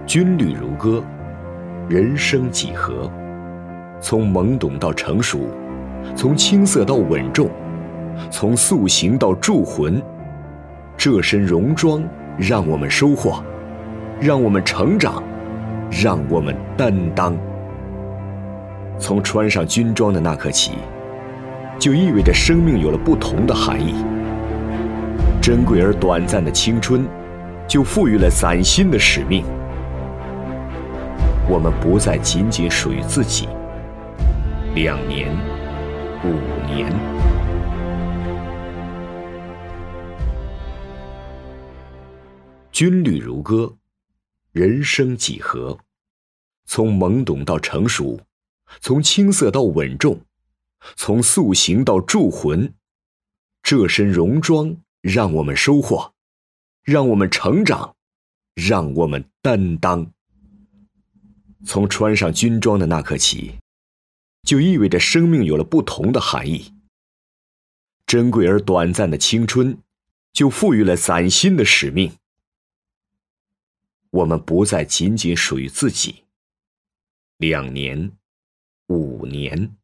军旅如歌，人生几何？从懵懂到成熟，从青涩到稳重，从塑形到铸魂。这身戎装让我们收获，让我们成长，让我们担当。从穿上军装的那刻起，就意味着生命有了不同的含义。珍贵而短暂的青春，就赋予了崭新的使命。我们不再仅仅属于自己。2年、5年。军旅如歌，人生几何？从懵懂到成熟，从青涩到稳重，从塑形到铸魂。这身戎装让我们收获，让我们成长，让我们担当。从穿上军装的那刻起，就意味着生命有了不同的含义。珍贵而短暂的青春，就赋予了崭新的使命。我们不再仅仅属于自己。2年、5年。